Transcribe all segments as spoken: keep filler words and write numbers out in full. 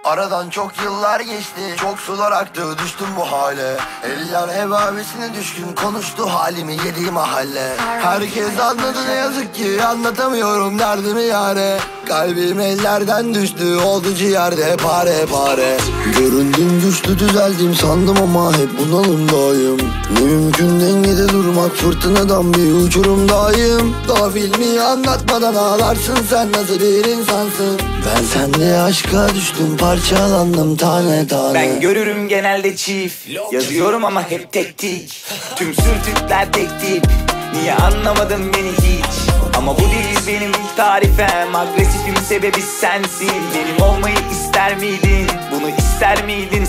Aradan çok yıllar geçti, çok sular aktı, düştüm bu hale. Eller hevabesine düşkün, konuştu halimi yedi mahalle. Herkes anladı ne yazık ki, anlatamıyorum derdimi yâre. Kalbim ellerden düştü, oldu ciğerde pare pare. Göründüm güçlü, düzeldim sandım ama hep bunalımdayım. Ne mümkün dengede durmak, fırtınadan bir uçurumdayım. Daha filmi anlatmadan ağlarsın, sen nasıl bir insansın? Ben sende aşka düştüm, parçalandım tane tane. Ben görürüm genelde çift, yazıyorum ama hep tek tik. Tüm sürtükler tek tip, niye anlamadın beni hiç? Ama bu değil benim ilk tarifem, agresifim sebebi sensin. Benim olmayı ister miydin, bunu ister miydin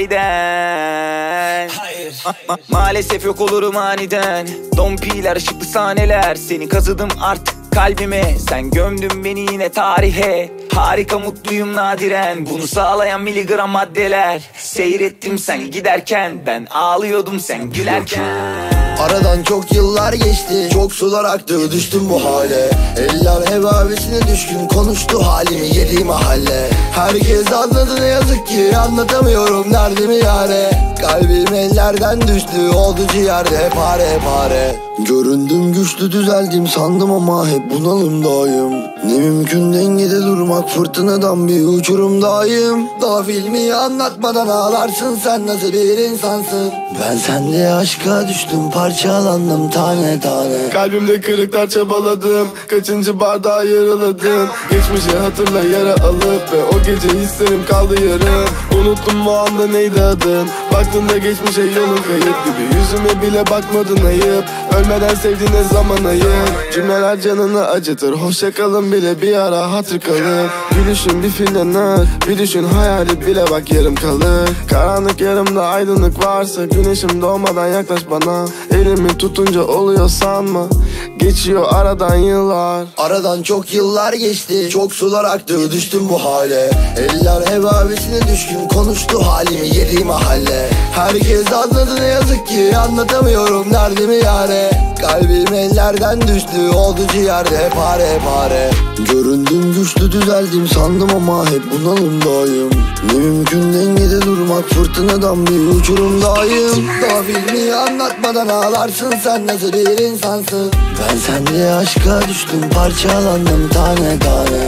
sahiden? Hayır, ma ma maalesef yok olurum aniden. Dompiler, ışıklı sahneler, seni kazıdım artık kalbime. Sen gömdün beni yine tarihe. Harika mutluyum nadiren, bunu sağlayan miligram maddeler. Seyrettim sen giderken, ben ağlıyordum sen gülerken. Aradan çok yıllar geçti, çok sular aktı, düştüm bu hale. Eller hevabesine düşkün, konuştu halimi yedi mahalle. Herkes anladı ne yazık ki, anlatamıyorum derdimi yâre. Kalbim ellerden düştü, oldu ciğerde pare pare. Göründüm güçlü, düzeldim sandım ama hep bunalımdayım. Ne mümkün dengede durmak, fırtınadan bir uçurumdayım. Daha filmi anlatmadan ağlarsın, sen nasıl bir insansın? Ben sende aşka düştüm, parçalandım tane tane. Kalbimde kırıklar çabaladım, kaçıncı bardağı yaraladım. Geçmişi hatırla yara alıp ve o gece hislerim kaldı yarım. Unuttum bu anda neydi adın, baktığında geçmişe yolun kayıp gibi. Yüzüme bile bakmadın ayıp, ölmeden sevdiğine zaman ayır. Cümleler canını acıtır, hoşça kalın bile bir ara hatır kalır. Gülüşün bir filmlenir, bir düşün hayali bile bak yarım kalır. Karanlık yarımda aydınlık varsa, güneşim doğmadan yaklaş bana. Elimi tutunca oluyor sanma, geçiyor aradan yıllar. Aradan çok yıllar geçti, çok sular aktı, düştüm bu hale. Eller hevabesine düşkün, konuştu halimi yedi mahalle. Herkes anladı ne yazık ki, anlatamıyorum derdimi yâre. Kalbim ellerden düştü, oldu ciğerde pare pare. Göründüm güçlü, düzeldim sandım ama hep bunalımdayım. Ne mümkün dengede durmak, fırtınadan bir uçurumdayım. Daha filmi anlatmadan ağlarsın, sen nasıl bir insansın? Ben sende aşka düştüm, parçalandım tane tane.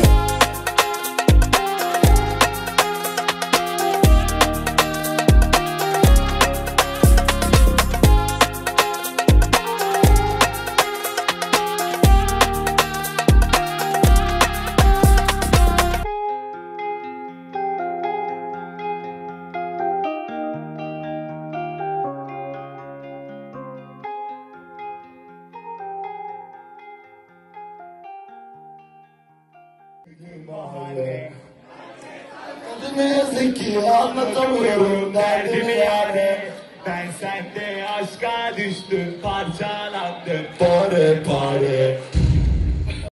Ne yazık ki anlatamıyorum derdimi yâre. Ben sende aşka düştüm, parçalandım Pare pare.